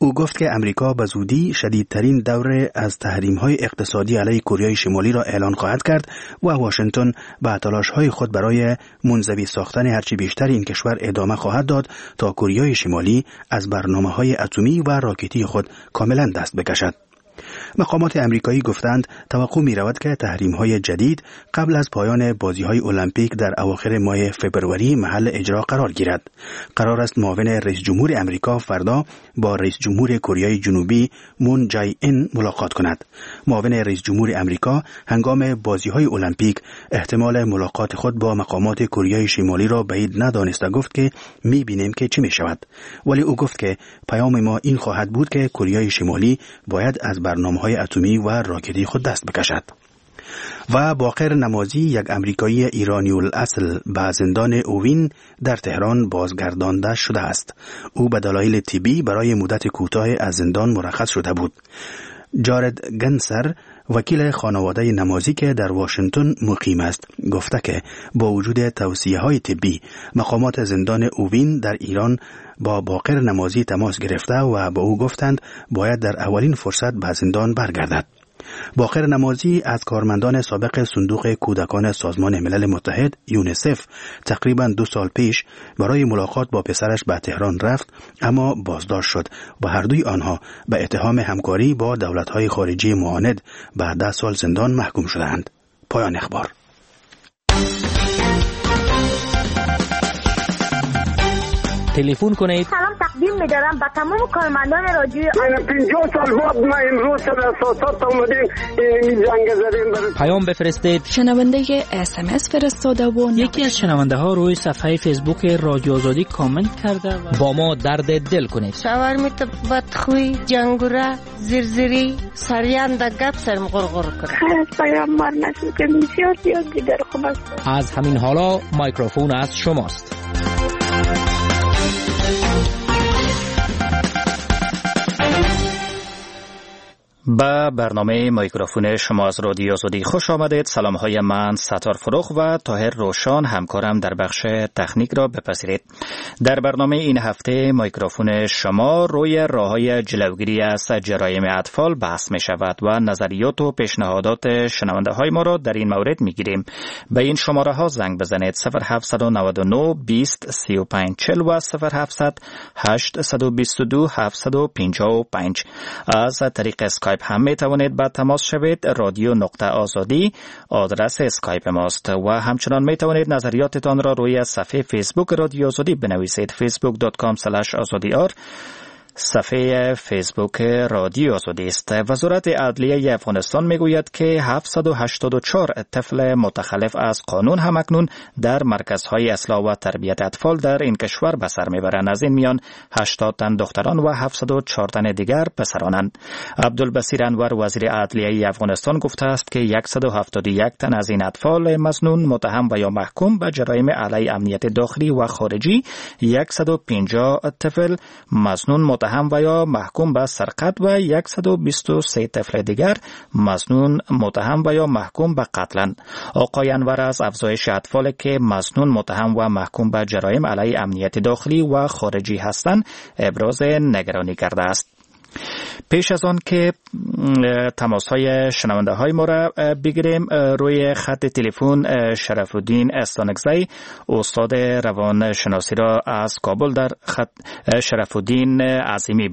او گفت که امریکا به زودی شدیدترین دوره از تحریم‌های اقتصادی علیه کره شمالی را اعلان خواهد کرد و واشنگتن به تلاش‌های خود برای منزوی ساختن هرچی بیشتر این کشور ادامه خواهد داد تا کره شمالی از برنامه‌های اتمی و راکتی خود کاملا دست بکشد. مقامات امریکایی گفتند توقع می‌رود که تحریم‌های جدید قبل از پایان بازی‌های المپیک در اواخر ماه فوریه محل اجرا قرار گیرد. قرار است معاون رئیس جمهور امریکا فردا با رئیس جمهور کره جنوبی مون جای این ملاقات کند. معاون رئیس جمهور امریکا هنگام بازی‌های المپیک احتمال ملاقات خود با مقامات کره شمالی را بعید ندانسته گفت که می‌بینیم که چه می‌شود. ولی او گفت که پیام ما این خواهد بود که کره شمالی باید از برنامه‌های اتمی و راکتی خود دست بکشد. و باقر نمازی، یک امریکایی ایرانی الاصل، به زندان اوین در تهران بازگردانده شده است. او به دلایل طبی برای مدت کوتاه از زندان مرخص شده بود. جارد گنسر، وکیل خانواده نمازی که در واشنگتن مقیم است، گفته که با وجود توصیه‌های طبی مقامات زندان اوین در ایران با باقر نمازی تماس گرفته و به او گفتند باید در اولین فرصت به زندان برگردد. باقر نمازی از کارمندان سابق صندوق کودکان سازمان ملل متحد یونیسف تقریباً 2 سال پیش برای ملاقات با پسرش به تهران رفت، اما بازداشت شد و هر دوی آنها به اتهام همکاری با دولت‌های خارجی معاند به 10 سال زندان محکوم شدند. پایان اخبار. تلفن کنید. سلام تقدیم می‌دارم به تمام کارمندان رادیو. من 50 سال بعد ما امروز در اساسات اومدیم این جنگ زدیم. پیام بفرستید. شنونده SMS فرستاده و یکی از شنونده ها روی صفحه فیسبوک رادیو آزادی کامنت کرده و با ما درد دل کنید. شاورمیت بدخوی، جنگوره، زرزری، سریان در گپ سرم غرغر کرد. خیلی پیامبر نشد که بسیار دیگر خوب است. از همین حالا میکروفون از شماست. با برنامه میکروفون شما از رادیو آزادی خوش آمدید. سلام های من ستار فروخ و طاهر روشان همکارم در بخش تکنیک را بپذیرید. در برنامه این هفته میکروفون شما روی راه‌های جلوگیری از جرایم اطفال بحث می شود و نظریات و پیشنهادات شنونده های ما را در این مورد می گیریم. به این شماره ها زنگ بزنید 0799 20 35 40 و 0700 822 755. از طریق اسکایپ هم می توانید با تماس شوید. رادیو نقطه آزادی آدرس اسکایپ ماست و همچنان می توانید نظریاتتان را روی صفحه فیسبوک رادیو آزادی بنویسید. facebook.com/azadiar صفحه فیسبوک رادیو آزادی است. وزارت عدلیه افغانستان میگوید که 784 طفل متخلف از قانون همکنون در مرکزهای اصلاح و تربیت اطفال در این کشور به سر میبرند. از این میان 80 تن دختران و 704 تن دیگر پسرانند. عبدالبصیر انور وزیر عدلیه افغانستان گفته است که 171 تن از این اطفال مظنون متهم و یا محکوم به جرایم علیه امنیت داخلی و خارجی، 150 طفل مظنون متهم و یا محکوم به سرقت و 123 طفل دیگر مظنون متهم و یا محکوم به قتلند. آقای انور از افزایش اطفال که مظنون متهم و محکوم به جرایم علیه امنیت داخلی و خارجی هستند ابراز نگرانی کرده است. پیش از آن که تماس‌های شنونده های ما را بگیریم، روی خط تلفن شرفالدین استانکزی استاد روانشناسی را از کابل در خط شرفالدین عظیمی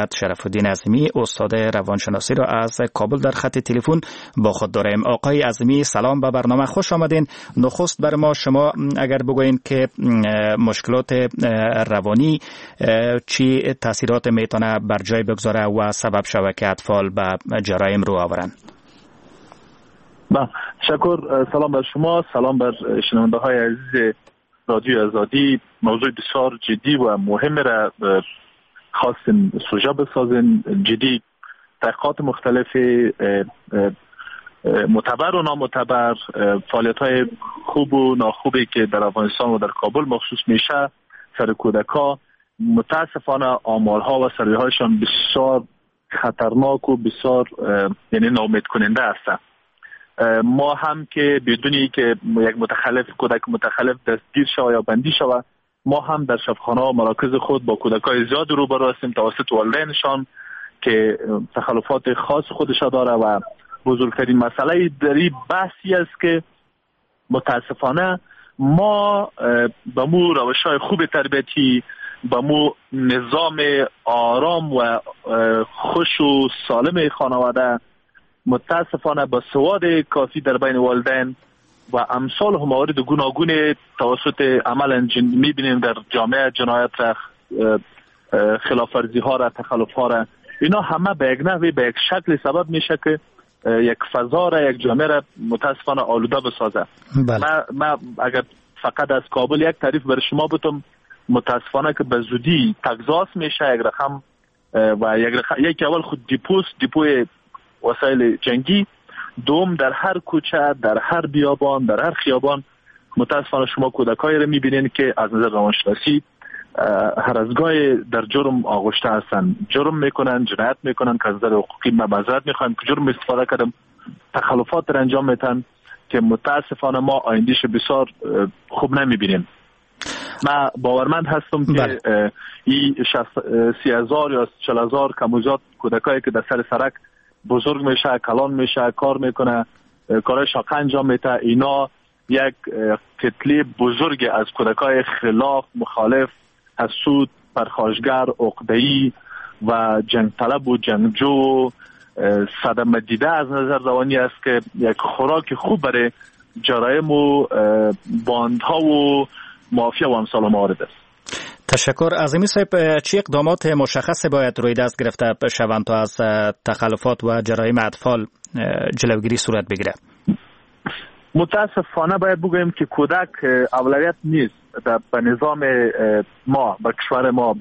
استاد روانشناسی را از کابل در خط تلفن با خود داریم. آقای عظیمی سلام، به برنامه خوش آمدین. نخست بر ما شما اگر بگوین که مشکلات روانی چی تاثیرات میتونه بر جای بگذاره و سبب شود که اطفال به جرایم رو آورند. شکر. سلام بر شما، سلام بر شنونده های عزیز رادیو آزادی. موضوع بسیار جدی و مهم را خواستیم سوژه بسازیم. جدی تحقیقات مختلف معتبر و نامعتبر، فعالیت های خوب و ناخوبی که در افغانستان و در کابل مخصوص میشه سر کودکا، متاسفانه آمارها و سروی‌هایشان بسیار خطرناک و بسیار یعنی ناامید کننده هستند. ما هم که بدونی که یک کودک متخلف دستگیر شود یا بندی شود، ما هم در شفاخانه و مراکز خود با کودکای زیاد روبرو هستیم توسط والدینشان که تخلفات خاص خودش داره و بزرگترین مسئله در این بحثی است که متاسفانه ما به مو روش‌های خوب تربیتی، به مو نظام آرام و خوش و سالم خانواده، متاسفانه با سواد کافی در بین والدین و امثال موارد گوناگون توسط عمل میبینیم در جامعه، جنایت را، خلاف‌ورزی ها را، تخلف ها را، اینا همه به یک نحوی به یک شکل سبب میشه که یک فضا را، یک جامعه را متاسفانه آلوده بسازه. من اگر فقط از کابل یک تعریف برای شما بتم، متاسفانه که به زودی تگزاس میشه یک رقم و یک اول خود دیپوی وسایل جنگی، دوم در هر کوچه، در هر بیابان، در هر خیابان متاسفانه شما کودکایی رو میبینین که از نظر روانشناسی هر از گاهی در جرم آغشته هستن، جرم میکنن، جنایت میکنن که از نظر حقوقی معذرت میخوایم که جرم استفاده کردم، تخلفات را انجام میتن که متاسفانه ما آیندهش بسیار خوب نمیبینیم. من باورمند هستم که این 30,000 یا 40,000 کموزات کودکایی که در سر سرک بزرگ میشه، کلان میشه، کار میکنه، کارهای شاقه انجام میده، اینا یک کتله بزرگ از کودکای خلاف، مخالف، حسود، پرخاشگر، عقده‌ای و جنگ طلب و جنگجو صدمه دیده از نظر روانی است که یک خوراک خوب برای جرایم و باندها و مافیا و امثال موارد است. تشکر. عظیمی صاحب، چه اقدامات مشخص باید روی دست گرفته شوند تا از تخلفات و جرایم اطفال جلوگیری صورت بگیره؟ متاسفانه باید بگوییم که کودک اولویت نیست به نظام ما، به کشور ما،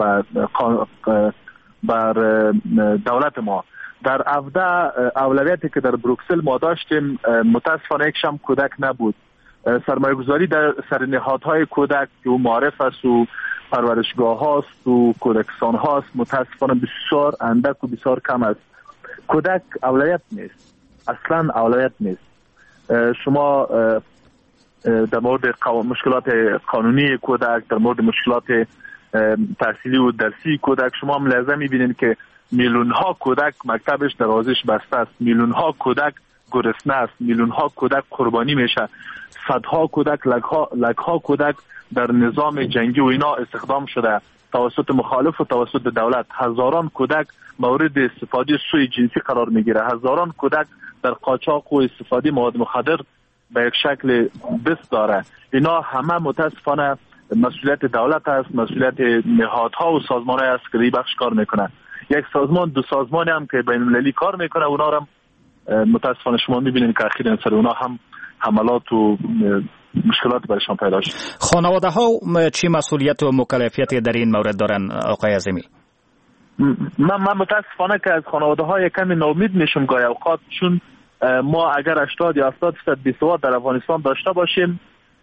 بر دولت ما. در اولویتی که در بروکسل ما داشتیم متاسفانه یک شم کودک نبود. سرمایه گذاری در سرنهادهای کودک که معرف است و پرورشگاه هاست و کودکستان هاست متاسفانه بسیار اندک و بسیار کم است. کودک اولویت نیست، اصلا اولویت نیست. شما در مورد مشکلات قانونی کودک، در مورد مشکلات تحصیلی و درسی کودک شما هم لازم میبینید که میلیون ها کودک مکتبش دروازش بسته است، میلیون ها کودک گرسنه است، میلیون ها کودک قربانی میشه، صدها کودک، لکها کودک در نظام جنگی و اینا استخدام شده توسط مخالف و توسط دولت. هزاران کودک مورد استفاده سوی جنسی قرار میگیره، هزاران کودک در قاچاق و استفاده مواد مخدر به یک شکل دست داره. اینا همه متاسفانه مسئولیت دولت است، مسئولیت نهادها و سازمان‌های است که این بخش کار میکنه. یک سازمان، دو سازمانی هم که بین المللی کار میکنه، اونا هم متاسفانه شما میبینید که اخیراً سر اونا هم حملات و مشکلات برشان پیدا شد. خانواده ها چی مسئولیت و مکلفیتی در این مورد دارن آقای عظیمی؟ من متاسفانه که از خانواده ها کمی ناامید میشم گاهی اوقات، چون ما اگر 80 یا 70% بیسواد در افغانستان داشته باشیم،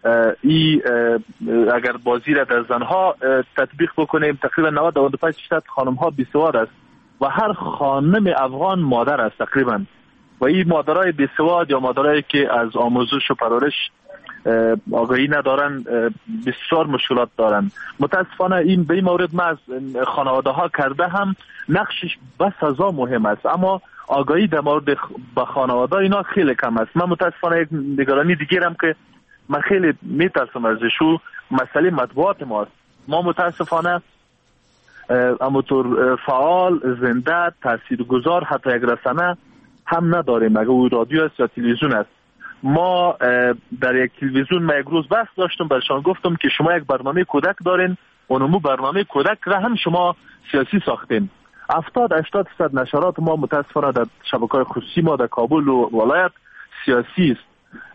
اگر بازی را در زنها تطبیق بکنیم تقریبا 90-95% خانم ها بیسواد است و هر خانم افغان مادر است تقریبا، و این مادرای بیسواد یا مادرایی که از آموزش و پرورش آگاهی ندارن بسیار مشکلات دارن. متاسفانه این به این مورد ما از خانواده ها کرده هم نقشش بس از مهم است، اما آگاهی در مورد به خانواده اینا خیلی کم است. من متاسفانه یک نگرانی دیگه هم که من خیلی میترسم ازش و مسئله مطبوعات ماست. ما متاسفانه اماتور فعال، زنده، تاثیرگذار، حتی یک رسانه هم نداریم. اگه او رادیو است یا تلویزیون است، ما در یک تلویزیون من یک روز بحث داشتم، برشان گفتم که شما یک برنامه کودک دارین، اونمو برنامه کودک را هم شما سیاسی ساختین. 70-80% نشرات ما متاسفانه در شبکه‌های خصوصی ما در کابل و ولایت سیاسی است.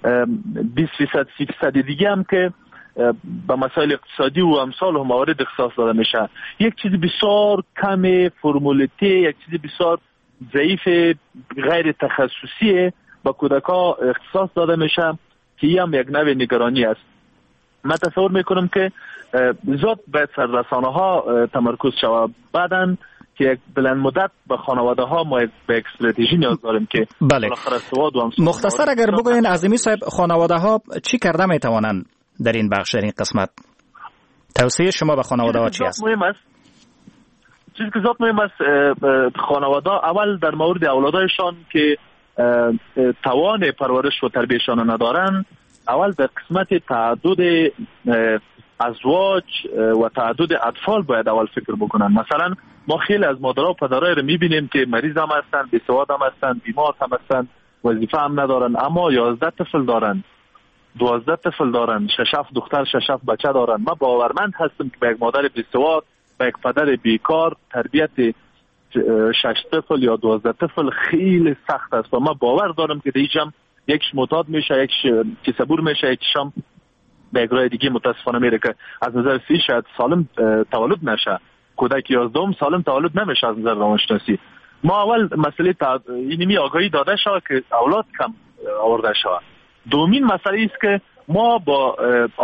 20% دیگه هم که به مسائل اقتصادی و امثال و موارد اختصاص داده میشه. یک چیز بسیار کم فرمولیته، یک چیز بسیار ضعیف غیر تخصصی با کودکا اختصاص داده میشه که این هم یک نوع نگرانی است. من تصور میکنم که زود باید سررسانه ها تمرکز شود، بعدن که یک بلند مدت به خانواده ها ما به یک استراتژی نیاز داریم که بله. مختصر اگر بگوین عظیمی صاحب، خانواده ها چی کرده میتوانند در این بخش، در این قسمت؟ توصیه شما به خانواده ها چی است؟ چیزی که ذات مهم است، خانواده اول در مورد اولادایشان که توان پرورش و تربیتشان ندارن، اول در قسمت تعدد ازواج و تعدد اطفال باید اول فکر بکنن. مثلا ما خیلی از مادرها و پدرای رو میبینیم که مریض هم هستن، بیسواد هم هستن، بیمار هم هستن، وظیفه هم ندارن، اما 11 طفل دارن، 12 طفل دارن، 6 دختر 6 بچه دارن. ما باورمند هستم که به یک مادر بیسواد، به یک پدر بیکار تربیت 6 طفل یا 12 طفل خیلی سخت است و ما باور دارم که دیجم یکش معتاد میشه، یکش صبور میشه، یکش هم به یک راه دیگه متاسفانه میره که از نظر فی شاید سالم تولد نشه. کودک 11 سالم تولد نمیشه از نظر روانشناسی. ما اول مسئله اینمی آگاهی داده شود که اولاد کم آورده شود. دومین مسئله است که ما با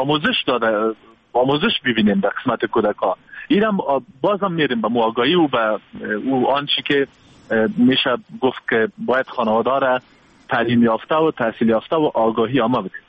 آموزش ببینیم در قسمت کودکان. اینم بازم میریم به آگاهی و به آنچه که میشه گفت که باید خانواده را تعلیم یافته و تحصیل یافته و آگاهی عامه بدیم.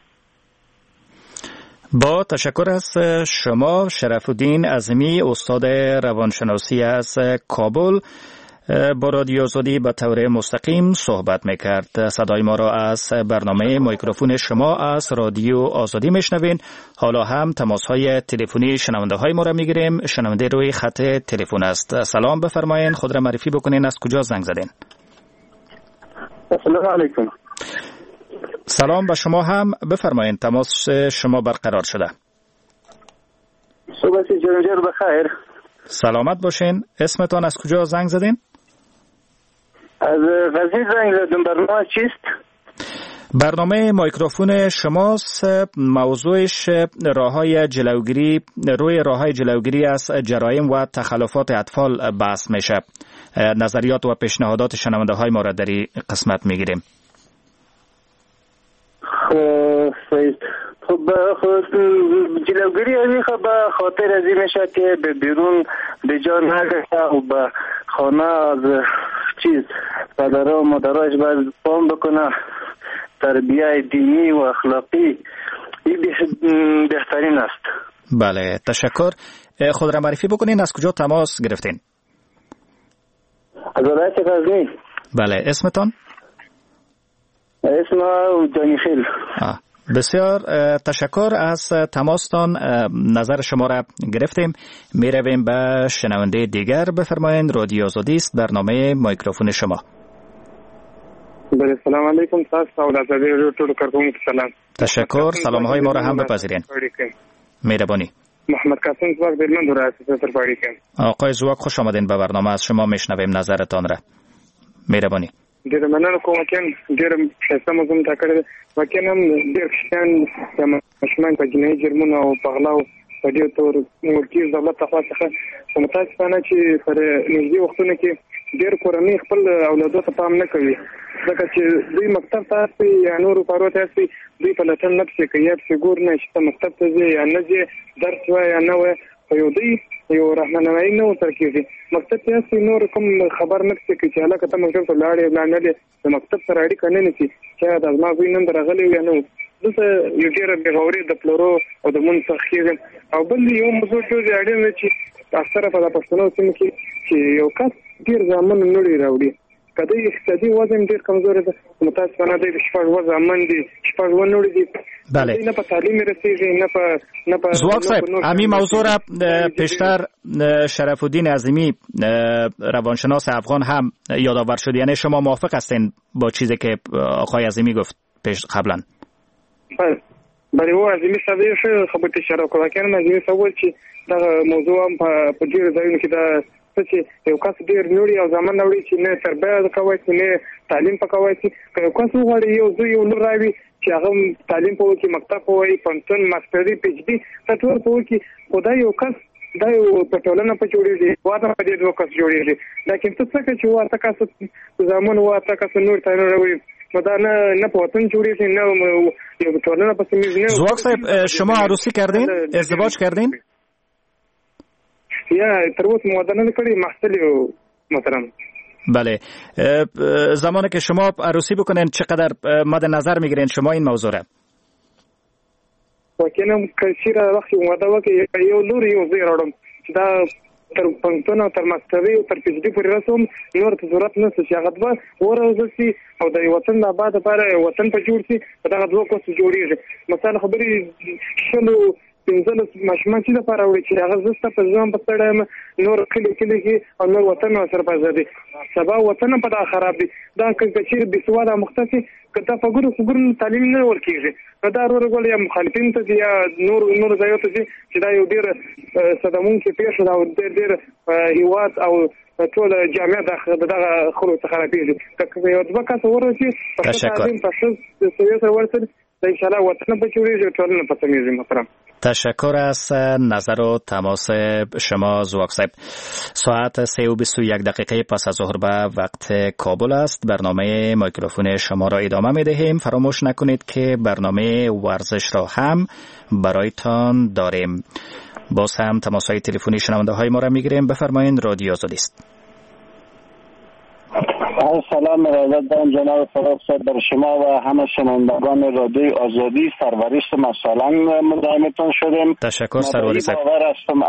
با تشکر از شما شرف الدین عظیمی، استاد روانشناسی از کابل، با رادیو آزادی به طور مستقیم صحبت میکرد. صدای ما را از برنامه میکروفون شما از رادیو آزادی میشنوین. حالا هم تماس های تلفنی شنونده های ما را میگیریم. شنونده روی خط تلفن است. سلام، بفرمایید، خود را معرفی بکنین، از کجا زنگ زدین؟ السلام علیکم. سلام به شما هم، بفرمایید، تماس شما برقرار شده. صبح جنجر بخیر. سلامت باشین. اسمتان از کجا زنگ زدین؟ از غزنی زنگ زدم. برنامه چیست؟ برنامه میکروفون شماست. موضوعش راههای جلوگیری از جرایم و تخلفات اطفال بحث میشه. نظریات و پیشنهادات شنونده های ما را در این قسمت میگیریم. خب جلوگیری از این به خاطر از این میشه که به بیرون به جا نگشته و به خانه از پدرها و مادرهاش باید پام بکنه. تربیه دینی و اخلاقی این بهترین است. بله، تشکر. خود را معرفی بکنین، از کجا تماس گرفتین؟ از ولایت غزنی. بله، اسمتان؟ اسم جانیخیل. بسیار تشکر از تماستان. نظر شما را گرفتیم. می رویم به شنونده دیگر. بفرمایید، رادیو آزادی است، برنامه میکروفون شما. بله، سلام علیکم. سلام. تشکر. سلام های ما را هم بپذیرین. مهربانی. محمد قاسم زواک درمند را سفر پاڑی کن. آقای زواک، خوش آمدین به برنامه. از شما میشنویم نظرتان را. مهربانی. ډېر مننه کوم چې ډېر ښایسته موضوع مطرح کړې ده. واقعا هم ډېر کسان د ماشومان په جنایي جرمونو او په غلاو په ډېر تور ورکیږي دولت له خوا څخه. خو متاسفانه چې پر نږدې وختونو کې ډېر کورنۍ خپل اولادو ته پام نه کوي، ځکه چې دوی مکتب ته هستي یا نورو کارو ته هستي، دوی په لټن نه پسې کوي، یا پسې ګور نه چې ته مکتب ته ځې یا نه ځې، درس وایه یا نه وایه، خو یو راهنمایي نه ورته کېږي. مکتب ته هستي نور کوم خبر نه پسې کوي چې هلکه ته مکتب ته لاړې لاندې د مکتب سره اړیکه نه نیسي چې دا زما زوی نن راغلی یا نه. دلته یو ډېره بېغوري د پلورو او د مونځ څخه کېږي. او بل یو موضوع ډېر اړین دی چې اکثره په پښتنو سیمو کې چې یو کس ډېر زامن نړۍ راوړي، که د اقتصادي وضع ډېر کمزوری ده، متاسفانه دی 6 زامن دي، 6 نړۍ دي. بله. نه په تعلیم رسیږي، نه په زواک صاحب، همین موضوع را پیشتر شرف الدین عظیمی روانشناس افغان هم یادآور شد. یعنی شما موافق هستین با چیزی که آقای عظیمی گفت قبلا؟ بله، او عظیمی صاحب یې خبرې اشاره وکړه. کنه عظیمی صاحب وویل چې دغه موضوع هم په ډېرو ځایونو کې دا چې یو کس ډېر نوړي او زامن نوړي چې نه تربیه کوي، چې نه تعلیم پکوي. که یو کس وغواړي یو زوی یو لور راوي چې هغه تعلیم په وکړي، مکتب په وایي، پوهنتون، ماسټري، پی ایچ ډي ټول په وکړي، خو دا یو کس دا یو په ټولنه په جوړېږي، واده په دې 2 کس جوړېږي. لیکن ته څه کوې چې 8 کس زامن 8 کس نور ته نه راوړي، نو دا نه په وطن جوړېږي، نه یو ټولنه په سیمه نه. زواک صاحب، شما عروسی کردین؟ ازدواج کردین؟ یا تر اوسه مواده نه کړی، محصل یو محترم. بله، زمانی که شما عروسی بکنین چقدر مد نظر میگیرین شما این موضوع را؟ وکینه کچیر وخت ودا وکي یو لور یو زی راوړم چې دا تر پنځتون او تر ماستري او تر پی ایچ ډي پورې رسوم نور ته ضرورت نشته چې هغه به ورزسي او د وطن د آباد لپاره وطن په جوړ شي دغه دوه کوس جوړیږي مثلا خبري شلو پنځل ماشومان چې لپاره وړي چې هغه زسته په ځوان په ستړی نور کلی کې او نور وطن سره پازدي سبا وطن په دا خراب دي دا کچیر د سواده مختصي کته فګور تعلیم نه ورکیږي دا ورغول یا مخالفین ته یا نور ځایو ته چې دا یو ډیر صدمون کې پیښ دا ډیر هیواد او ټول جامعه دغه خلکو ته خرابېږي که یو ځکه څور شي په تعلیم په شز د سویس ورسره ان شاء الله وطن به جوړیږي ټولنه په تمیزي محترم. تشکر از نظر و تماس شما زواک صاحب. ساعت 3:21 پس از ظهر به وقت کابل است. برنامه میکروفون شما را ادامه می دهیم. فراموش نکنید که برنامه ورزش را هم برایتان داریم. باز هم تماس های تلفنی شنونده های ما را می گیریم. بفرمایید، رادیو آزادی است. سلام ارادت دارم جناب فراغ صاحب بر شما و همه شنوندگان رادیو آزادی. سرورش مسالنگ مزاحمتون شدیم. تشکر سرورش صاحب. باور هستم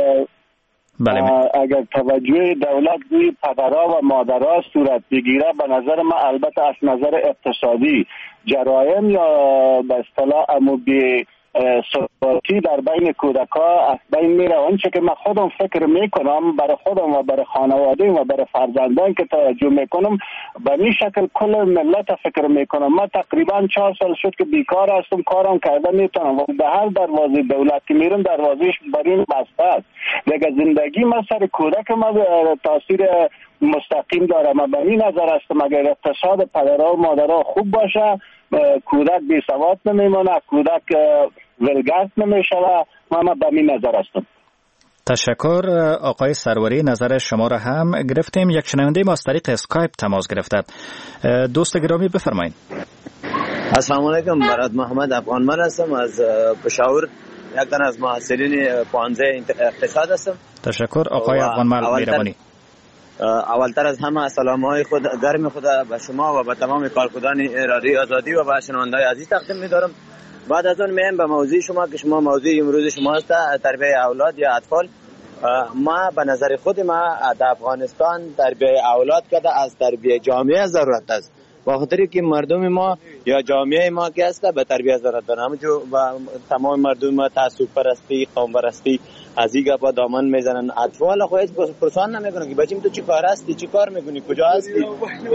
اگر توجه دولت روی پدرها و مادرها صورت بگیره به نظر من البته از نظر اقتصادی جرایم یا به اصطلاح اموبی ثباتی در بین کودک‌ها از بین میره. آنچه که من خودم فکر میکنم برای خودم و برای خانواده و برای فرزندان که توجه میکنم به این شکل کل ملت فکر میکنم. من تقریبا 4 سال شد که بیکار هستم، کارم کرده میتونم و به هر دروازه دولت که میرم دروازهش برین بسته است. دیگه زندگی من سر کودک من تاثیر مستقیم داره. من به این نظر هستم اگر اقتصاد پدرها و مادرها خوب باشه کودک بی سواد نمیمونه، کودک ولگرد نمیشه. من به این نظر هستم. تشکر آقای سروری، نظر شما را هم گرفتیم. یک شنونده ما از طریق اسکایپ تماس گرفته. دوست گرامی بفرمایید. السلام علیکم، برات محمد افغانمن هستم از پشاور، یک تن از محصلین پانزه اقتصاد هستم. تشکر آقای افغانمن، مهربانی. اولتر از همه سلام‌های خود گرم خود به شما و به تمام کارکنان رادیو آزادی و به شنونده‌های عزیز تقدیم می‌دارم. بعد از اون میام به موضوع شما که شما موضوع امروز شما است تربیت اولاد یا اطفال. ما به نظر خود ما در افغانستان تربیت اولاد کرده از تربیت جامعه ضرورت است. با خاطر که مردم ما یا جامعه ما که است به تربیت ضرورت داره. همونجور تمام مردم ما تعصب پرستی، قوم پرستی از این گپا دامن میزنن. اطفال خو هیچ پرسان نمیکنن که بچیم تو چی کار هستی، چی کار میکنی، کجا هستی،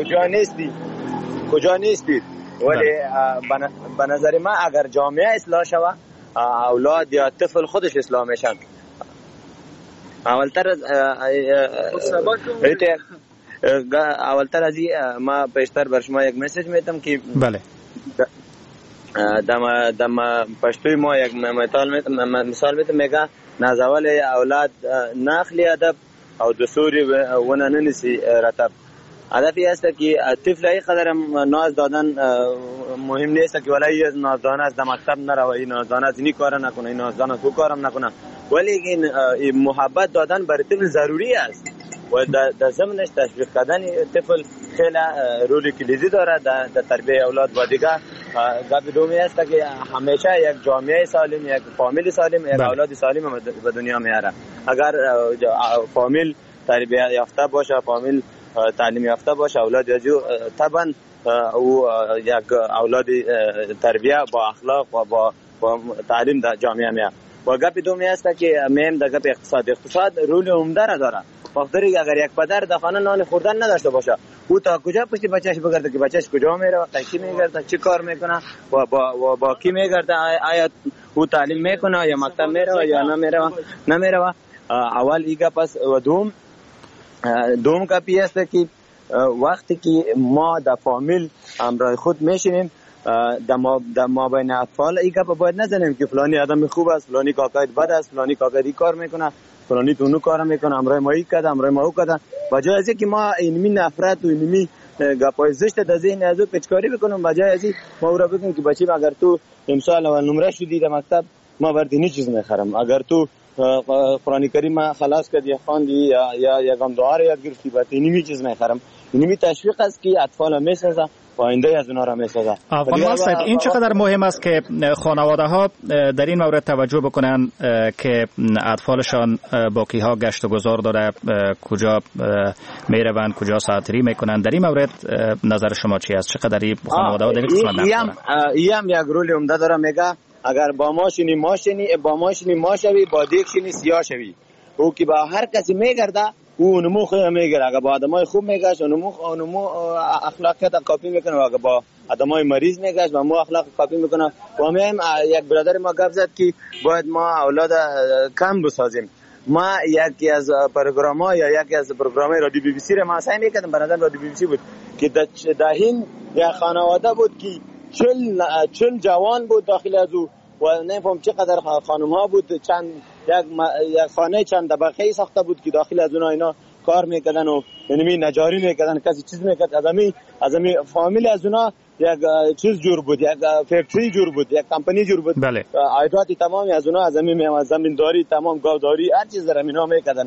کجا نیستی. ولی به نظر من اگر جامعه اصلاح شود اولاد یا طفل خودش اصلاح میشن. اولتر از این ما پیشتر بر شما یک مسیج میتم که بله دم پشتوی ما یک مثال میتم میگه نازول اولاد نخلی ادب او دستوری ونه ننسی رتب. هدفی است که طفل ای قدر ناز دادن مهم نیست که ولی نازدانه است در مکتب نروه، این نازدانه است اینی کار نکنه، این نازدانه است او کارم نکنه، ولی این محبت دادن برای طفل ضروری است و در ضمنش تشویق کردن طفل خیلی رولی کلیدی داره در تربیت اولاد. و دیگه گپ دومی است که همیشه یک جامعه سالم، یک فامیل سالم، یک اولاد سالم به دنیا میاره. اگر فامیل تربیت یافته باشه، فامیل تعلیم یافته باشه، اولاد یجو طبعا او یک اولاد تربیت با اخلاق و با تعلیم در جامعه میاد. و گپ دومی است که مهم در گپ اقتصاد رول عمده را داره. وقتی اگر یک پدر در خانه نان خوردن نداشته باشه او تا کجا پشت بچه‌اش بگرده که بچه‌اش کجا میره، کی میگرده، چی کار میکنه و با کی میگرده، آیا او تعلیم میکنه یا مکتب میره یا نمیره. اول ایگا پس و دوم گپی است که وقتی که ما در فامیل همراه خود میشینیم در ما بین اطفال این گپ باید نزنیم که فلانی آدم خوب است، فلانی کاکایت بد است، فلانی کاکایت کار میکنه، فلانی تو کار میکنه، همراه ما این کرده، همراه ما او کرده. بجای از اینکه ما اینمی نفرت و اینمی گپای زشت در ذهن ازو پچکاری بکنم، بجای از این ما او را بگیم که بچه اگر تو امسال اول نمره شدی در مکتب ما برات هیچ چیز نخرم، اگر تو قرآن کریم خلاص کردی خواندی یا یگام دعا رو یاد گرفتی بعد اینمی چیز میخرم. اینمی تشویق است که اطفال میسازه آینده از اونها را میسازه. افغان صاحب این چقدر مهم است که خانواده ها در این مورد توجه بکنن که اطفالشان با کیها گشت و گذار داره، کجا میروند، کجا ساعتری میکنن. در این مورد نظر شما چی است؟ چقدر خانواده ها در این قسمت نمی‌کنن؟ این یک رول عمده داره. میگه اگر با ماشینی ما شوی، با دیگ شینی سیاه شوی. او که با هر کسی میگرده او نمو خوب میگره. اگر با آدمای خوب میگشت نمو اخلاقیات کاپی میکنه، و اگر با آدمای مریض میگشت و مو اخلاق کاپی میکنه. و میایم یک برادر ما گفت زد که باید ما اولاد کم بسازیم. ما یکی از پروگرام‌ها یا یکی از برنامه‌های رادیو بی بی سی را ما سعی میکردم. برادر رادیو بی بی سی بود که در این یک خانواده بود که 40 جوان بود داخل از او و نمی‌فهم چقدر خانم ها بود. یک خانه چند طبقه‌ای ساخته بود که داخل از اونها اینا کار میکردن و یعنی نجاری میکردن، کسی چیز میکرد. از امی فامیل از اونها یک چیز جور بود، یک فکتری جور بود، یک کمپانی جور بود. بله. عایدات تمامی از اونها از زمینداری تمام گاوداری هر چیز در اینا میکردن.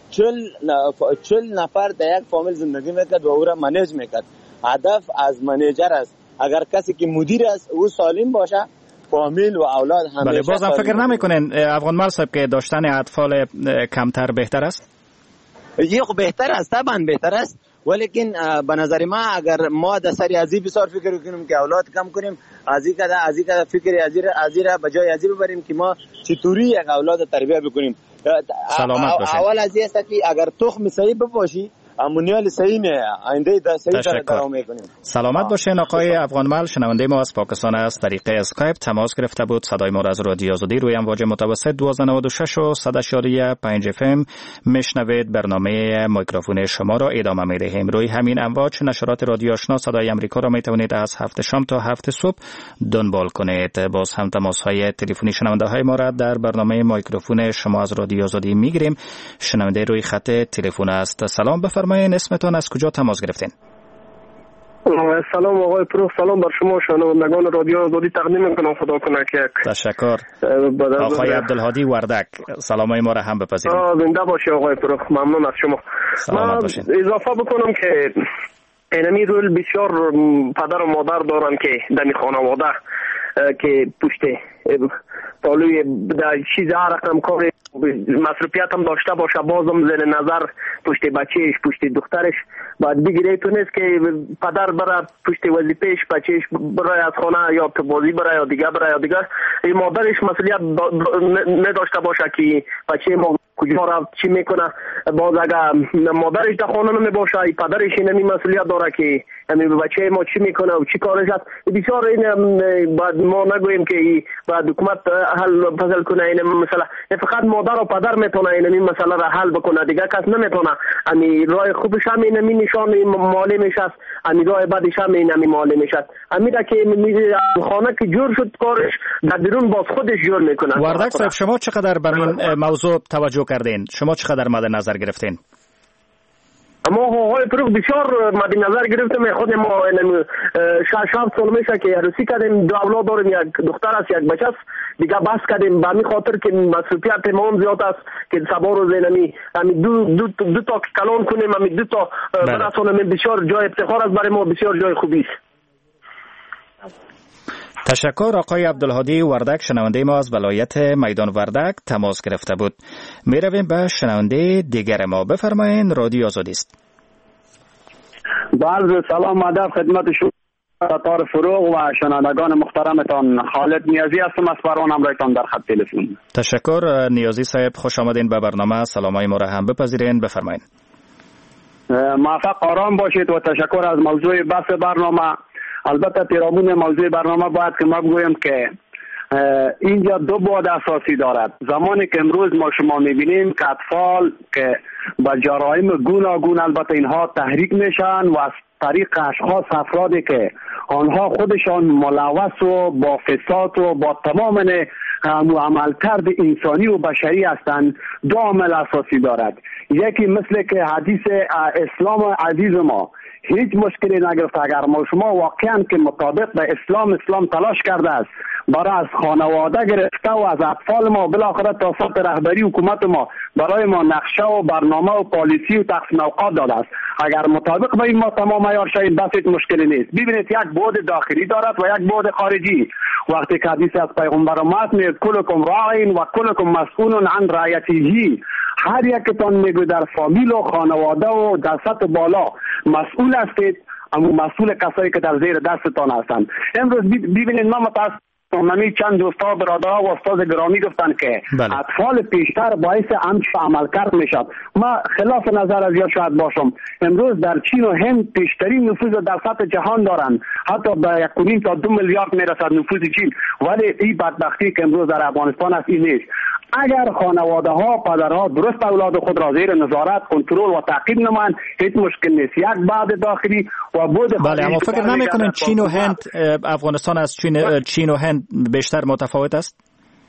40 نفر در یک فامیل زندگی میکرد و او را منیج میکرد. هدف از منیجر است اگر کسی که مدیر است او سالم باشه، فامیل و اولاد همیشه. بله، بازم فکر نمیکنین افغان مال صاحب که داشتن اطفال کمتر بهتر است؟ یه خب بهتر است، طبعا بهتر است، ولیکن به نظر ما اگر ما در سری ازی بسیار فکر کنیم که اولاد کم کنیم، ازی کده فکر ازی را بجای ازی ببریم که ما چطوری یک اولاد تربیت بکنیم. سلامت باشین. اول ازی است که اگر تخم صحیح بپاشی امونیال صحیح نه آینده در صحیح درآمد میکنیم. سلامت باشین. آقای افغانمل شنونده ما از پاکستان است، طریق اسکایپ تماس گرفته بود. صدای ما را از رادیو آزادی روی امواج متوسط 1296 و 100.5 FM میشنوید. برنامه میکروفون شما را ادامه میدهیم. روی همین امواج نشرات رادیو آشنا صدای امریکا را میتونید از 7 شام تا 7 صبح دنبال کنید. باز هم تماس های تلفنی شنونده های ما را در برنامه میکروفون شما از رادیو آزادی میگیریم. شنونده روی خط تلفن است. سلام، بفرمایید اسمتون، از کجا تماس گرفتین؟ سلام آقای پروف، سلام بر شما شنوندگان رادیو آزادی تقدیم میکنم. خدا کنه که تشکر. آقای عبدالهادی وردک سلامای ما را هم بپذیرید. زنده باشی آقای پروف، ممنون از شما. سلامت باشین. اضافه بکنم که اینمی رول بسیار پدر و مادر دارن که دمی خانواده که پشت پالوی در چیز هر رقم کار مصروفیت هم داشته باشه، بازم زیر نظر پشت بچهش پشت دخترش باید بگیره. تو نیست که پدر برای پشت وظیفهش بچهش برای از خانه یا بازی برای یا دیگر برای یا دیگر، مادرش مسئولیت نداشته باشه که بچه ما کجا رفت چی میکنه. باز اگر مادرش در خانه نمیباشه پدرش اینمی مسئولیت داره که بچه ما چی میکنه و چی کارش هست. بسیار این بعد ما نگوییم که بعد حکومت حل فصل کنه. این مثلا فقط مادر و پدر میتونه این مسئله را حل بکنه، دیگه کس نمیتونه. امی راه خوبش هم اینمی نشان معلمش است، امی راه بعدش هم اینمی معلمش است. امیده که خانه که جور شد کارش در بیرون باز خودش جور میکنه. وردک صاحب شما چقدر بر این موضوع توجه کردین؟ شما چقدر مد نظر گرفتین؟ اما آقای پروف بسیار مد نظر گرفتم. خود ما 6 سال میشه که عروسی کردیم، 2 اولاد داریم، یک دختر است یک بچه است. دیگه بس کردیم به همین خاطر که مسئولیت ما زیاد است که سبا روز همین دو تا کلان کنیم، همین 2 تا برسانیم. بسیار جای افتخار است برای ما، بسیار جای خوبی است. تشکر. آقای عبدالهادی وردک شنونده ما از ولایت میدان وردک تماس گرفته بود. می رویم به شنونده دیگر ما. بفرمایید، رادیو آزادی است. بله، سلام ادب خدمت شما ستار فروغ و شنوندگان محترمتان. خالد نیازی هستم از فرمان امرایتان در خط تلفن. تشکر نیازی صاحب، خوش آمدین به برنامه. سلامای ما را هم بپذیرین. بفرمایید. موفق آرام باشید و تشکر از موضوع بحث برنامه. البته پیرامون موضوع برنامه باید که ما بگویم که اینجا 2 بعد اساسی دارد. زمانی که امروز ما شما میبینیم که اطفال که با جرایم گوناگون البته اینها تحریک میشن و از طریق اشخاص افرادی که آنها خودشان ملوث و با فساد و با تمام عملکرد انسانی و بشری هستند، 2 عامل اساسی دارد. یکی مثل که حدیث اسلام عزیز ما هیچ مشکلی نگرفت. اگر ما شما واقعا که مطابق به اسلام تلاش کرده است برای از خانواده گرفته و از اطفال ما بالاخره تا سطح رهبری حکومت ما برای ما نقشه و برنامه و پالیسی و تقسیم اوقات داده است. اگر مطابق به این ما تمام عیار شویم بس هیچ مشکلی نیست. ببینید یک بعد داخلی دارد و یک بعد خارجی. وقتی که حدیث از پیغمبر اومد میگه کلکم راعین و کلکم مسئول عن رعیته. هر یکتان میگه در فامیل و خانواده و در سطح بالا مسئول هستید، اما مسئول کسایی که در زیر دستتان هستند. امروز ببینید ما متاسفانه چند دوستا برادرها و استاد گرامی گفتن که اطفال پیشتر باعث امش عملکرد میشد. ما خلاف نظر از یا شاید باشم. امروز در چین و هند پیشترین نفوذ در سطح جهان دارند، حتی به 1.5 تا 2 میلیارد میرسد نفوذ چین. ولی این بدبختی که امروز در افغانستان است این نیست. اگر خانواده ها پدرها درست اولاد خود را زیر نظارت، کنترل و تعقیب نمایند هیچ مشکل نیست. یک بعد داخلی و بود. بله، اما فکر نمی‌کنید چین و هند افغانستان از چین و هند بیشتر متفاوت است؟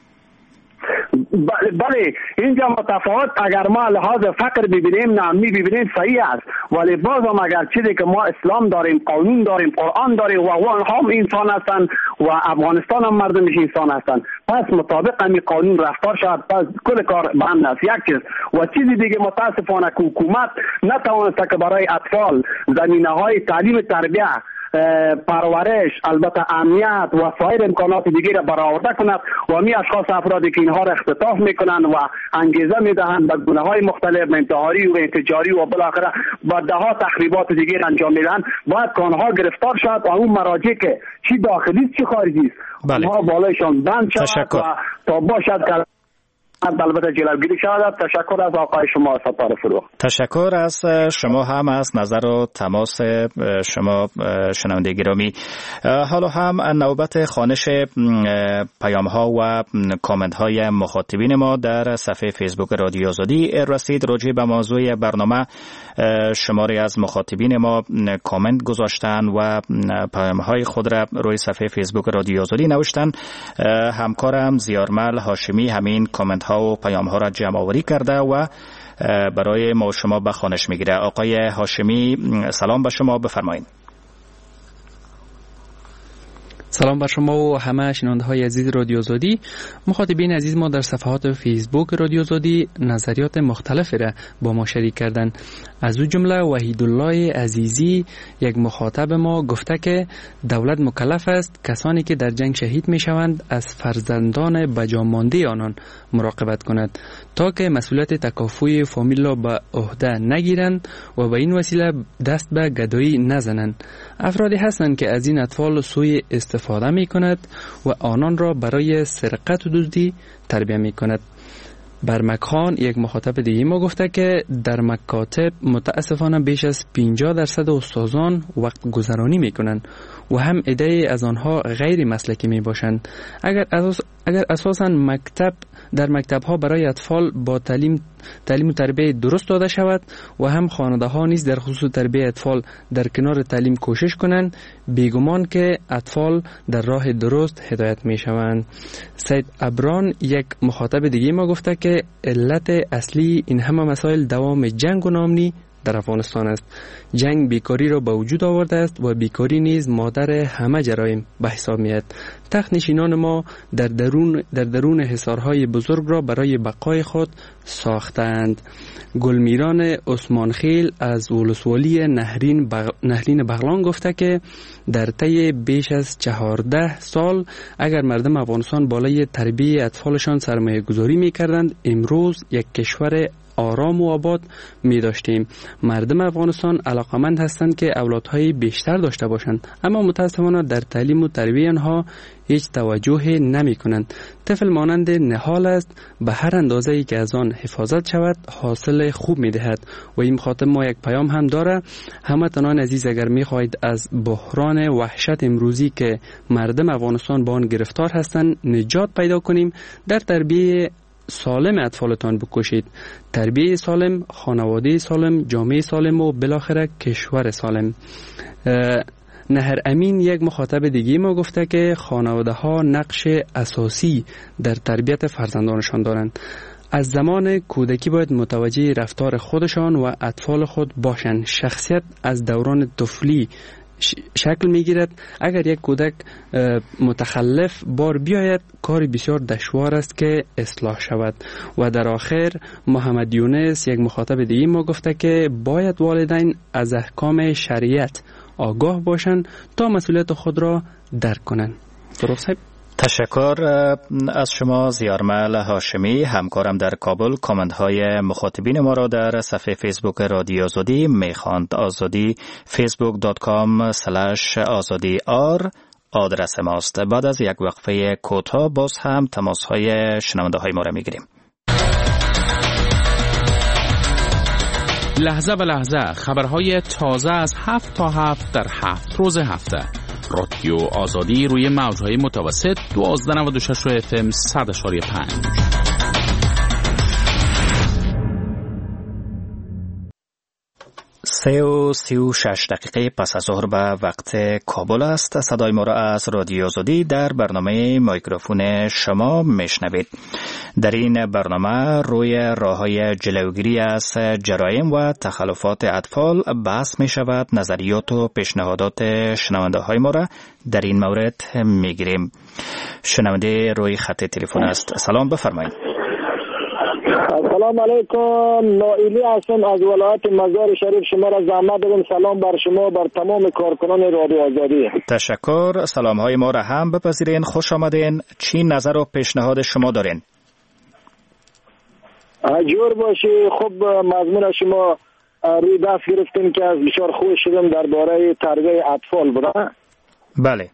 بله اینجا متفاوت اگر ما لحاظ فقر ببینیم نامی ببینیم صحیح است، ولی بازم اگر چیزی که ما اسلام داریم، قانون داریم، قرآن داریم و آنها هم انسان هستند و افغانستان هم مردمش انسان هستند، پس مطابق همین قانون رفتار شود، پس کل کار بند است. یک چیز و چیزی دیگه متاسفانه که حکومت نتوانسته که برای اطفال زمینه‌های تعلیم تربیت، پرورش، البته امنیت و سایر امکانات دیگری را برآورده کند و می اشخاص افرادی که اینها را اختطاف میکنند و انگیزه میدهند به گناه‌های مختلف انتحاری و انفجاری و بالاخره با دهها تخریبات دیگر انجام میدن، باید که آنها گرفتار شود و اون مراجع که چی داخلی است چی خارجی است آنها بالایشان بند شود و تا باشد که البته جلوگیری شود. تشکر از آقای شما ستاره فروغ. تشکر از شما هم از نظر و تماس شما شنونده گرامی. حالا هم نوبت خوانش پیام ها و کامنت های مخاطبین ما در صفحه فیسبوک رادیو آزادی رسید. راجع به موضوع برنامه شماری از مخاطبین ما کامنت گذاشتن و پیام های خود را روی صفحه فیسبوک رادیو آزادی نوشتن. همکارم زیارمل هاشمی همین کامنت ها و پیام ها را جمع آوری کرده و برای ما و شما به خوانش میگیره. آقای هاشمی سلام به شما، بفرمایید. سلام بر شما و همه شنونده های عزیز رادیو آزادی. مخاطبین عزیز ما در صفحات فیسبوک رادیو آزادی نظریات مختلفی را با ما شریک کردن. از او جمله وحیدالله عزیزی یک مخاطب ما گفته که دولت مکلف است کسانی که در جنگ شهید می شوند از فرزندان بجامانده آنان مراقبت کند تا که مسئولیت تکافوی فامیل را به عهده نگیرند و به این وسیله دست به گدایی نزنند. افرادی هستند که از این اطفال سوء استفاده می کند و آنان را برای سرقت و دزدی تربیت می کند. برمکخان یک مخاطب دیگه ما گفته که در مکاتب متاسفانه بیش از 50% استادان وقت گذرانی می کنند و هم عده از آنها غیر مسلکی می باشند. اگر اساساً در مکتب ها برای اطفال با تعلیم و تربیه درست داده شود و هم خانواده ها نیز در خصوص تربیه اطفال در کنار تعلیم کوشش کنند، بیگمان که اطفال در راه درست هدایت می شوند. سید ابران یک مخاطب دیگه ما گفته که علت اصلی این همه مسائل دوام جنگ و ناامنی در افغانستان است. جنگ بیکاری را به وجود آورده است و بیکاری نیز مادر همه جرایم به حساب میاد. تخت‌نشینان ما در درون حصارهای بزرگ را برای بقای خود ساختند. گلمیران عثمان خیل از ولسوالی نهرین بغلان گفته که در طی بیش از 14 سال اگر مردم افغانستان بالای تربیت اطفالشان سرمایه گذاری می کردند، امروز یک کشور آرام و آباد می داشتیم. مردم افغانستان علاقمند هستند که اولادهای بیشتر داشته باشند، اما متاسفانه در تعلیم و تربیت آنها هیچ توجه نمی کنند. طفل مانند نهال است، به هر اندازه‌ای که از آن حفاظت شود حاصل خوب می دهد. و این مخاطب ما یک پیام هم داره: هموطنان عزیز، اگر می خواهید از بحران وحشت امروزی که مردم افغانستان با آن گرفتار هستند نجات پیدا کنیم، در تربیت سالم اطفالتان بکوشید. تربیت سالم، خانواده سالم، جامعه سالم و بالاخره کشور سالم. نهر امین یک مخاطب دیگه ما گفته که خانواده ها نقش اساسی در تربیت فرزندانشان دارند. از زمان کودکی باید متوجه رفتار خودشان و اطفال خود باشند. شخصیت از دوران طفولی شکل میگیرد. اگر یک کودک متخلف بار بیاید کاری بسیار دشوار است که اصلاح شود. و در آخر محمد یونس یک مخاطب دیگه ما گفته که باید والدین از احکام شریعت آگاه باشند تا مسئولیت خود را درک کنند. درست صاحب؟ تشکر از شما زیارمل هاشمی، همکارم در کابل. کامنت های مخاطبین ما را در صفحه فیسبوک رادیو آزادی میخواند. آزادی facebook.com/azadi.r آدرس ماست. بعد از یک وقفه کوتاه باز هم تماس های شنونده های ما را میگیریم. لحظه به لحظه خبرهای تازه از 7 تا 7 در 7 روز هفته. رادیو آزادی روی موجهای متوسط 1296 FM 100.5. 36 دقیقه پس از ظهر به وقت کابل است. صدای ما را از رادیو آزادی در برنامه میکروفون شما میشنوید. در این برنامه روی راه‌های جلوگیری از جرایم و تخلفات اطفال بحث می شود. نظریات و پیشنهادات شنونده های ما را در این مورد میگیریم. شنونده روی خط تلفن است. سلام، بفرمایید. سلام علیکم، نائیلی هستم از ولایت مزار شریف. شما را زحمت دادم سلام بر شما، بر تمام کارکنان رادیو آزادی. تشکر. سلام های ما را هم بپذیرین. خوش آمدین. چی نظر و پیشنهاد شما دارین؟ جور باشی. خب مضمون شما روی دست گرفتیم که از بسیار خوش شدم درباره تربیت اطفال بوده. بله.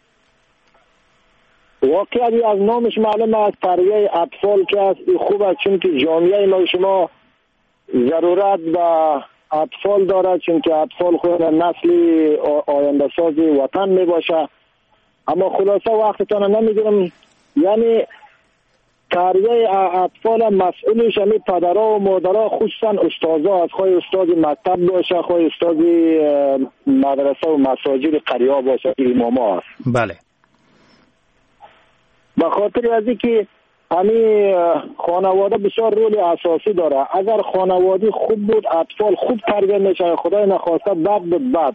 واقعی از نامش معلوم است تربیت اطفال که است خوب است، چون که جامعه ما شما ضرورت به اطفال دارد، چون که اطفال خود نسل آینده ساز وطن می باشه. اما خلاصه وقتتان نمیگیرم، یعنی تربیت اطفال مسئولش همین پدرها و مادرها، خصوصا استادا است. خواهی استاد مکتب باشه، خواهی استاد مدرسه و مساجد قریه باشه، اماما است. بله. به خاطر از اینکه همین خانواده بسیار رول اساسی داره. اگر خانواده خوب بود اطفال خوب تربیت میشه، خدای نخواسته بد بود بد.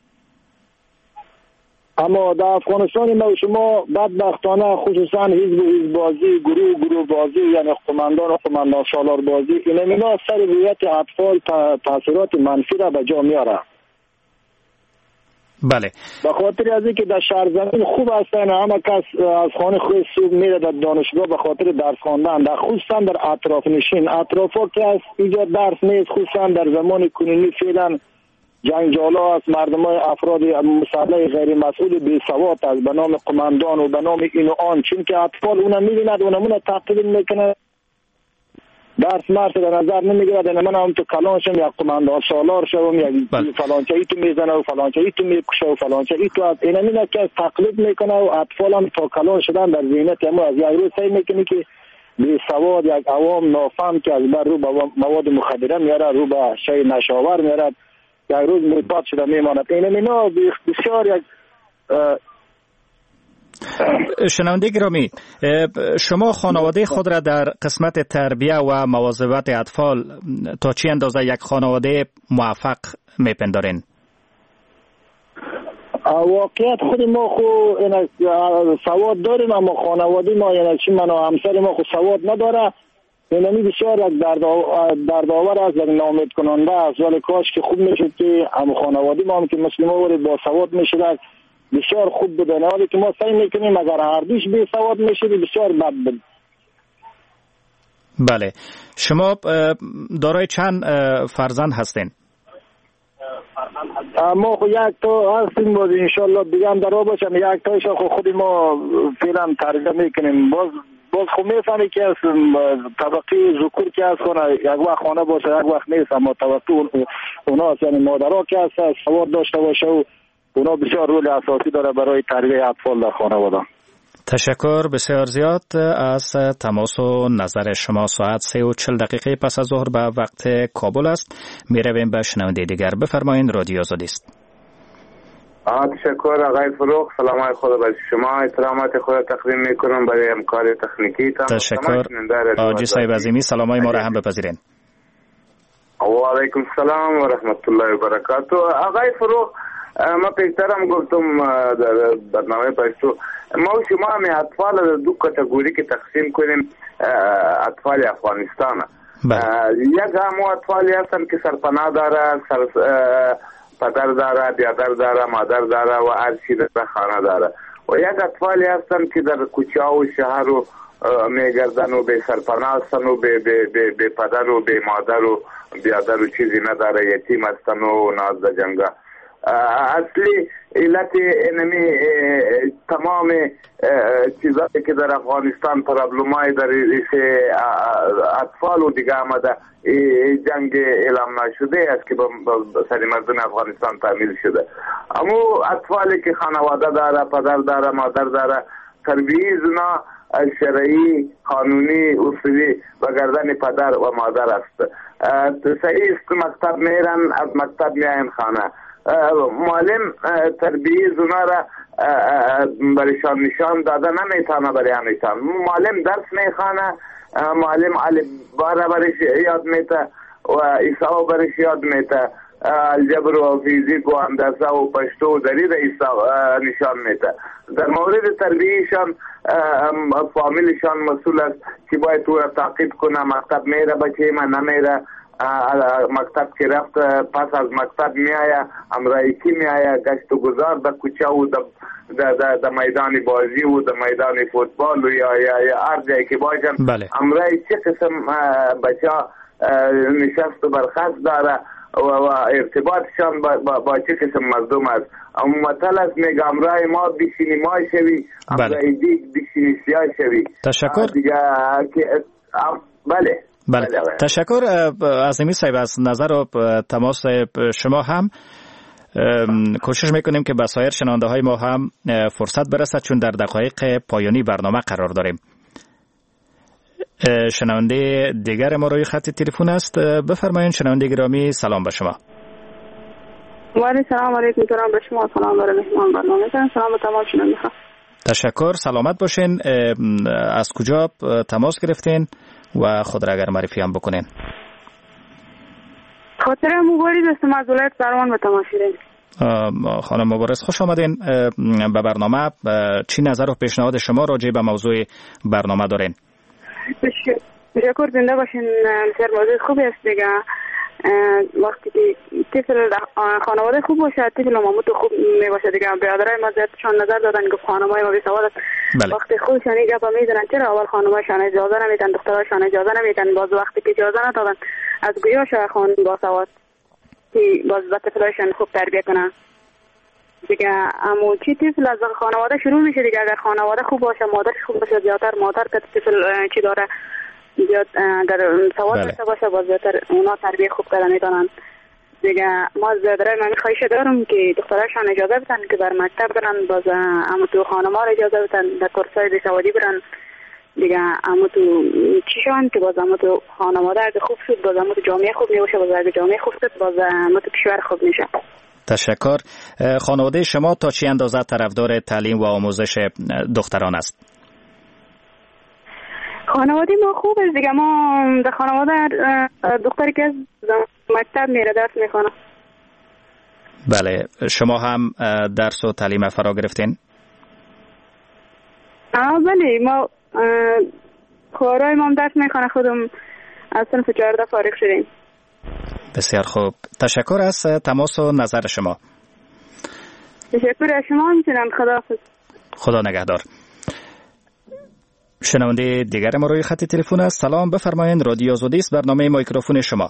اما در افغانستان ما شما بدبختانه خصوصا حزب بازی، گروه بازی، یعنی قماندان و قماندان سالار بازی، اینا سر رویت اطفال تاثیرات منفی را به جا میاره. بله. به خاطر از اینکه در شهر زمین خوب هستن، همه کس از خانه خود صبح میره در دانشگاه به خاطر درس خواندن، در خصوصا در اطراف نشین اطرافا که از اینجا درس نیست، خصوصا در زمان کنونی فعلا جنگجالا از مردمای افراد مسلح غیر مسئول بی سواد از به نام قماندان و به نام این و آن، چون که اطفال اونا میبیند اونمون تعقیب میکنه، درس مرس در نظر نمیگیرد. من هم تو کلان شم یا قماندان سالار شوم یا فلانچه ای تو میزنه و فلانچه ای تو میکشه و فلانچه ای تو از اینمینه که تقلید میکنه و اطفال هم تا کلان شدن در ذهنیت ما از یک روز سعی میکنه که بی سواد یک عوام نافهم که از بر رو به مواد مخدره میاره، رو به شی نشاور میاره، یک روز مرتبط شده میماند. اینمینا بسیار یک شنونده گرامی، شما خانواده خود را در قسمت تربیه و مواظبت اطفال تا چه اندازه یک خانواده موفق میپندارین؟ واقعیت خود ما خو سواد داریم، اما خانواده ما یعنی چی من و همسر ما خو سواد نداره. اینمی بسیار یک دردآور است، یک ناامید کننده است. ولی کاش که خوب میشد که هم خانواده ما هم که مسلمان وارد با سواد میشد بسیار خوب بودن، ولی که ما سعی میکنیم اگر هر دوش بی سواد میشه بسیار بد بود. بله. شما دارای چند فرزند هستین؟ ما خو یک تا هستیم، باز انشالله دیگه هم در راه باشم. یک تایش خود ما فعلا ترجمه میکنیم. باز خب میفهمی که از طبقه ذکور که از خانه یک وقت خانه باشه یک وقت نیست، اما طبقه اونا هست، یعنی مادرها که هست سواد داشته باشه و اونا بسیار رول اساسی داره برای تربیت اطفال در خانواده. تشکر بسیار زیاد از تماس و نظر شما. ساعت 3:40 پس از ظهر به وقت کابل است. می رویم به شنونده دیگر. بفرمایید، رادیو آزادی است. تشکر آقای فروخ. سلام خدا بر شما، احترامات خود تقدیم میکنم برای همکار تکنیکی تان. تشکر آجی صاحب عظیمی، سلامای ما را هم بپذیرین. و علیکم السلام و رحمت الله و برکاته. آقای فروخ، ما پیشترم گفتم در برنامه پشتو ما و شما همه اطفال در دو کاتگوری که تقسیم کنیم اطفال افغانستان. یک همو اطفالی هستن که سرپناه داره، پدر داره، بیادر داره، مادر داره و هر چی داره، خانه داره. و یک اطفالی هستن که در کوچه و شهر و میگردن و به سرپناه هستن و به پدر و به مادر و بیادر و چیزی نداره، یتیم هستن و ناز جنگا. اصلی علت اینمی تمام چیزایی که در افغانستان پرابلمای در اطفال و دیگه آمده جنگ اعلام نشده است که سر مردم افغانستان تعمیل شده. اما اطفالی که خانواده داره، پدر داره، مادر داره، تربیت اونا شرعی، قانونی، اصولی و گردن پدر و مادر است. صحیح است مکتب میرن، از مکتب میاین خانه. معلم تربیت اونا را برایشان نشان داده نمیتونه برای همیتان. معلم درس میخوانه، معلم الفبا را برایش یاد میته و حساب برایش یاد میته، الجبر و فیزیک و هندسه و پشتو و دری را نشان میته. در مورد تربیتشان فامیلشان مسئول است که باید او را تعقیب کنه. مکتب میره بچه من نمیره، مکتب که رفت پس از مکتب میآید امرایکی میآید گشت و گذار در کوچه و در میدان بازی و در میدان فوتبال و یا هر جایی که باشن. امرای چه قسم بچه نشست و برخست داره و ارتباطشان با چه قسم مردم است. اما مثلا است میگه امرای ما بشینی ما شوی، امرای دیگ بشینی سیاه شوی. تشکر. بله. تشکر عظیمی صاحب از نظر و تماس شما. هم کوشش میکنیم که به سایر شنونده های ما هم فرصت برسد چون در دقایق پایانی برنامه قرار داریم. شنونده دیگر ما روی خط تلفن است. بفرمایید شنونده گرامی، سلام به شما. سلام علیکم. سلام به شما، سلام برای مهمان برنامه، سلام به تمام شنونده ها. تشکر، سلامت باشین. از کجا تماس گرفتین و خود را اگر معرفی هم بکنین؟ خاطر مبارز هستم از ولایت بروان به تماس گرفتین. خانم مبارز خوش آمدین به برنامه. چی نظر و پیشنهاد شما راجع به موضوع برنامه دارین؟ تشکر، زنده باشین. بسیار موضوع خوبی است دیگه. وقتی که طفل خانواده خوب باشه، طفل ماموت خوب می باشه دیگه. برادرای ما زیادشان نظر دادن که خانمای ما بی‌سواد است. وقتی خودشان این گپا میزنن چرا اول خانمایشان اجازه نمیدن، دخترایشان اجازه نمیدن، باز وقتی که اجازه ندادن از گویا شاه خانم باسواد که باز طفلایشان خوب تربیت کنن دیگه. اما چی طفل از خانواده شروع میشه دیگه. اگر خانواده خوب باشه، مادرش خوب باشه، زیادتر مادر که طفل چی داره زیاد اگر سواد داشته باشه باز زیادتر اونا تربیت خوب کردن میتونن دیگه. ما زیادتر من خواهش دارم که دختراشان اجازه بدن که بر مکتب برن، باز اما تو خانما را اجازه بدن در کورسای بیسوادی برن دیگه. اما تو چیشان که باز اما تو خانواده اگه خوب شد، باز اما تو جامعه خوب میشه، باز اگه جامعه خوب شد باز اما تو کشور خوب میشه. تشکر. خانواده شما تا چه اندازه طرفدار تعلیم و آموزش دختران است؟ خانواده ما خوب است دیگه. ما در خانواده دختری که از مکتب میره درس میخونه. بله. شما هم درس و تعلیم فرا گرفتین؟ بله. ما خواهرای ما هم درس میخونه، خودم از صنف 14 فارغ شدیم. بسیار خوب. تشکر از تماس و نظر شما. تشکر از شما. میتونم. خداحافظ. خدا نگهدار. شنونده دیگر ما روی خط تلفن است. سلام، بفرمایید. رادیو آزادی است، برنامه میکروفون شما.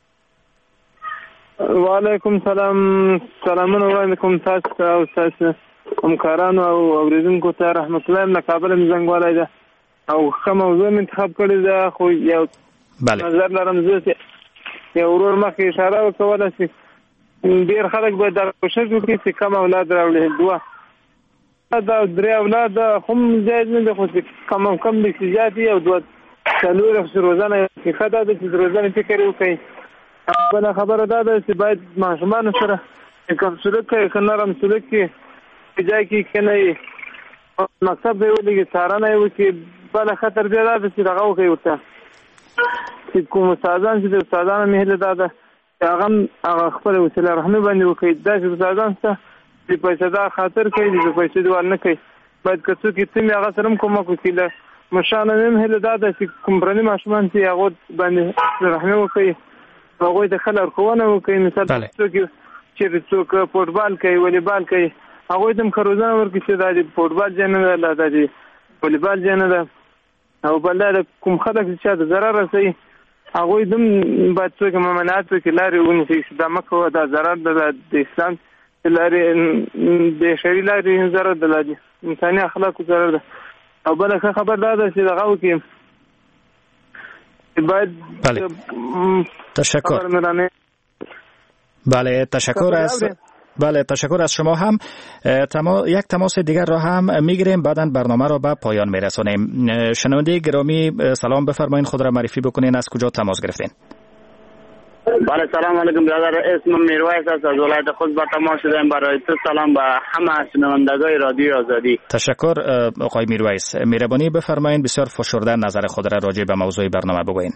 و علیکم سلام. سلامونه علیکم تاسو او تاسو همکارانو او اوریدونکو ته رحمت الله من کابل زنګ ولای ده او کوم موضوع انتخاب کړی ده خو یو نظر لرم زه یو ورور مخکې اشاره وکوله چې ډیر خلک به دا کوشش وکړي چې کم اولاد راوړي. دوه دا درې اولاد هم زیات نه دي خو کم دي چې زیات دي او دوه څلور روزانه کې خدای د روزانه فکر وکړي. بل خبره دا ده چې باید ماشومان سره کم سلوک که نرم سلوک که جایی که کنه مکتب بیولی که سارانه او که بله خطر بیاده بسی رقاو که اوتا که کوم استادان چې د استادانو مهله داده هغه خپل وسیله رحمه باندې وکړي دا چې استادان څه د پیسې دا خاطر کوي د پیسې دوار نه کوي باید که څوک یې تم هغه سره کومک وکړي له مشانه مهله داده چې کوم برني ماشومان چې هغه باندې رحمه وکړي هغه د خلک ښوونه وکړي مثال څوک چې څوک فوټبال کوي والیبال کوي هغه دم خروزانه ورکړي چې دا د فوټبال جنه نه دا د والیبال جنه ده او بل کوم خلک چې د ضرر رسي هغه دم باید څوک ممنعات وکړي لارې ونیسي چې دا مکه دا ضرر د اسلام لارې د شری لارې ضرر د انساني اخلاق ضرر ده او بل خبر دا چې دغه وکړي باید تشکر بله تشکر از بله تشکر از شما هم یک تماس دیگر را هم میگیریم بعداً برنامه را به پایان میرسونیم. شنونده گرامی سلام بفرمایید خود را معرفی بکنین از کجا تماس گرفتین؟ بله سلام علیکم برادر اسمم میرویس است از ولایت خود با تماس شدم برای تو سلام به همه شنوندگان رادیو آزادی. تشکر آقای میرویس مهربانی بفرمایید بسیار فشرده نظر خود را راجع به موضوع برنامه بگوین.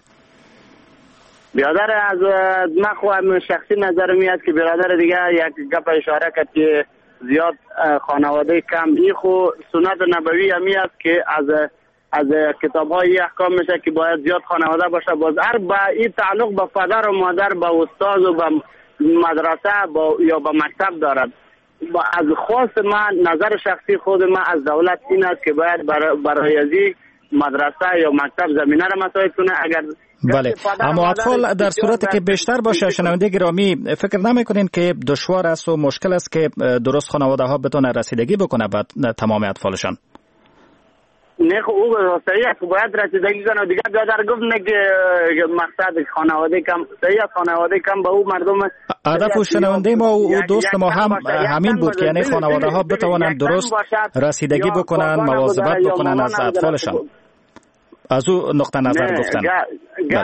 برادر از من خودم شخصی نظر میاد که برادر دیگه یک گپ اشاره کرد که زیاد خانواده کم ای خو سنت نبوی همی است که از کتاب‌های احکام میشه که باید زیاد خانواده باشه باز هر با این تعلق با پدر و مادر با استاد و با مدرسه یا با مکتب دارد. از خاص من نظر شخصی خود من از دولت این است که باید برای ازی مدرسه یا مکتب زمینه را مساعد کنه. اگر بله اما اطفال در صورتی که بیشتر باشه شنونده گرامی فکر نمیکنین که دشوار است و مشکل است که درست خانواده ها بتونه رسیدگی بکنه به تمام اطفالشان؟ نه خب او صحیح است باید رسیدگی کنه دیگه در گفت نه که مقصد خانواده کم صحیح است خانواده کم به او مردم هدف شنونده ما و دوست ما هم همین بود که یعنی خانواده ها بتوانند درست رسیدگی بکنن مواظبت بکنن از اطفالشان. از او نقطه نظر گفتن. بله.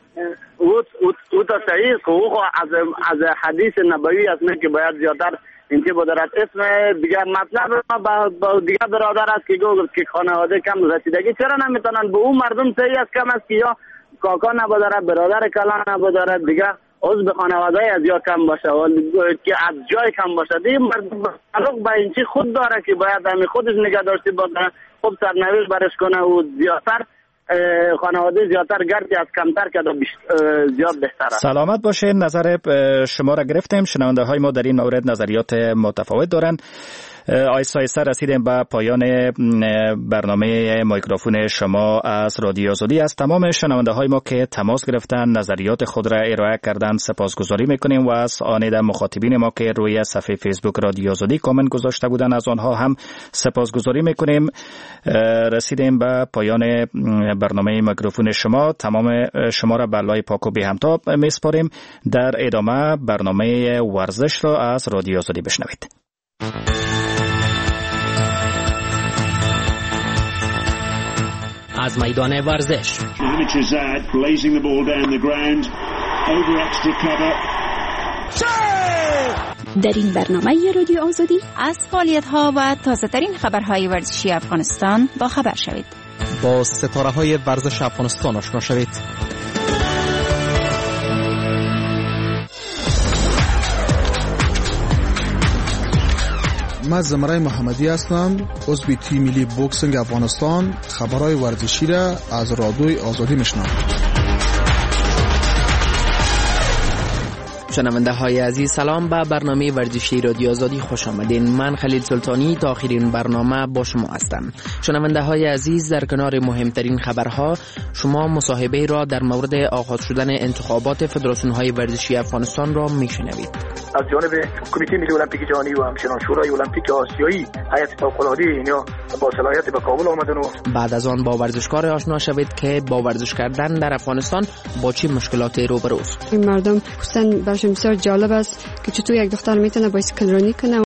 او تا صحیح است او از حدیث نبوی است نه که باید زیادتر انتباه دارد. اسم دیگه مطلب با دیگه برادر است که گفت که خانواده کم رسیدگی چرا نمیتونن به اون مردم صحیح است کم است که یا کاکا نبودارد برادر کلان نبودارد دیگه عضو خانواده از یا کم باشه که از جای کم باشه دیگه مردم تعلق به این چی خود داره که باید همین خودش نگه داشته باشه خب سرنوشت برش کنه و زیادتر خانواده زیادتر گردی از کمتر که زیاد بهتره. سلامت باشه. نظر شما را گرفتیم. شنونده های ما در این مورد نظریات متفاوت دارند. آیسته رسیدیم به پایان برنامه میکروفون شما از رادیو آزادی. از تمام شنونده های ما که تماس گرفتن نظریات خود را ارائه کردن سپاسگزاری میکنیم و از آن مخاطبین ما که روی صفحه فیسبوک رادیو آزادی کامنت گذاشته بودن از آنها هم سپاسگزاری میکنیم. رسیدیم به پایان برنامه میکروفون شما. تمام شما را به الله پاک و بی همتا میسپاریم. در ادامه برنامه ورزش را از رادیو آزادی بشنوید. از میدان ورزش در این برنامه رادیو آزادی از فعالیت‌ها و تازه‌ترین خبرهای ورزشی افغانستان با خبر شوید. با ستاره‌های ورزش افغانستان آشنا شوید. من زمرای محمدی هستم، عضو تیم ملی بوکسینگ افغانستان. خبرهای ورزشی را از رادیوی آزادی میشنوم. شنونده های عزیز سلام، به برنامه ورزشی رادیو آزادی خوش آمدین. من خلیل سلطانی تا آخرین برنامه با شما هستم. شنونده های عزیز در کنار مهمترین خبرها شما مصاحبه را در مورد آغاز شدن انتخابات فدراسیون های ورزشی افغانستان را میشنوید. از جانب کمیته ملی المپیک جهانی و همچنان شورای المپیک آسیایی هیئت فوق‌العاده اینا با صلاحیت به کابل آمدن و بعد از آن با ورزشکار آشنا شوید که با ورزش کردن در افغانستان با چه مشکلاتی روبروست. این مردم خصوصا برشون بسیار جالب است که چطور یک دختر میتونه بایسکل رانی کنه.